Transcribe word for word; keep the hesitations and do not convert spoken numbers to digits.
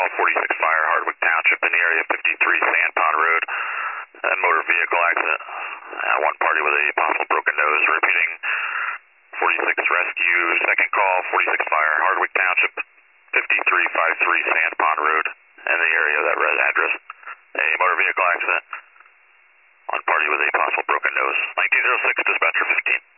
call, forty-six Fire, Hardwick Township, in the area, fifty-three Sand Pond Road. A motor vehicle accident. Uh, one party with a possible broken nose. Repeating, forty-six Rescue, second call, forty-six Fire, Hardwick Township, fifty-three fifty-three Sand Pond Road, in the area of that red address. A motor vehicle accident. One party with a possible broken nose. nineteen oh six, dispatcher fifteen.